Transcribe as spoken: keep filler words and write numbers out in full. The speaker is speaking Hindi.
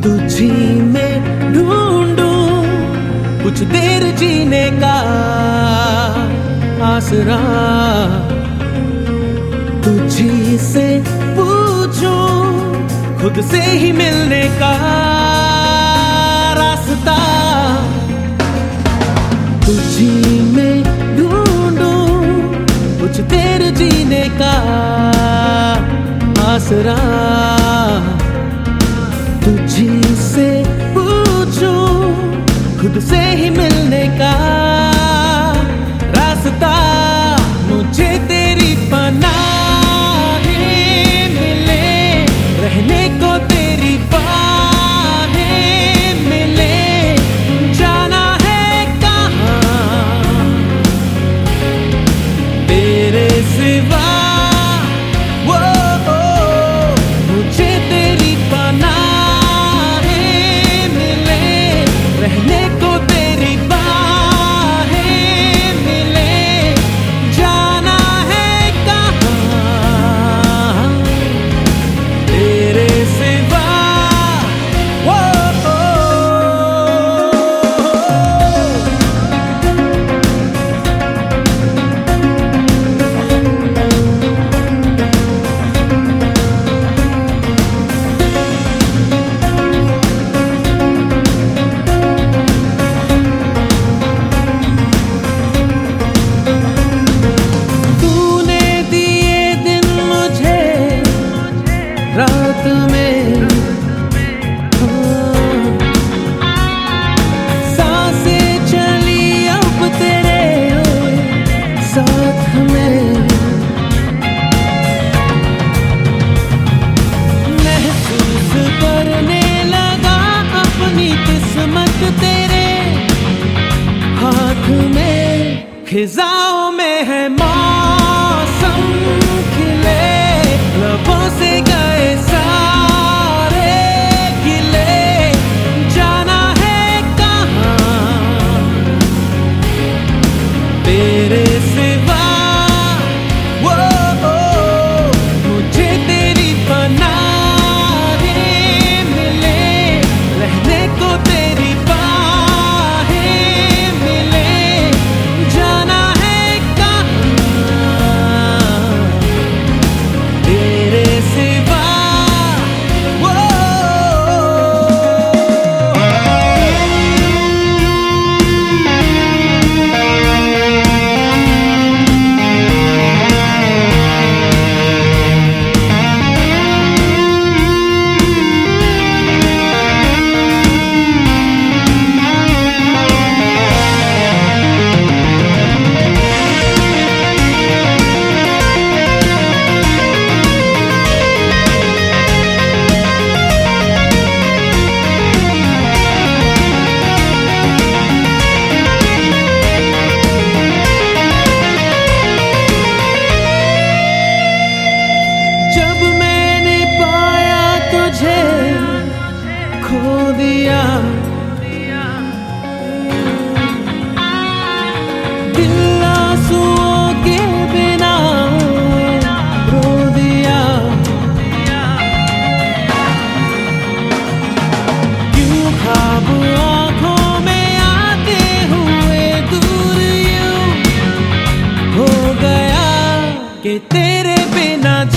तुझी में ढूंढूं कुछ देर जीने का आसरा, तुझी से पूछूं खुद से ही मिलने का रास्ता। तुझी में ढूंढूं कुछ देर जीने का आसरा, तुझी से पूछूं खुद से ही मिलने का रास्ता। मुझे तेरी पनाहें मिले, रहने को तेरी बाहें मिले, जाना है कहाँ तेरे सिवा। वो मुझे तेरी पनाहें मिले, रहने को तेरी बाहें मिले, जाना है कहाँ तेरे सिवा। वो रात में सांसें चली अब तेरे साथ में, महसूस करने लगा अपनी किस्मत तेरे हाथ में। खिजाओं में है मौसम खिले, लबों से गए सारे गिले, जाना है कहाँ तेरे सिवा। वो मुझे तेरी पनाहें मिले, रहने को तेरी बाहें मिले, जाना है कहाँ तेरे सिवा। वो जब मैंने पाया तुझे खो दिया, दिल आंसुओं के बिना रो दिया। क्यों ख्वाब आँखों में आते हुए दूर यूं हो गया कि तेरे बिना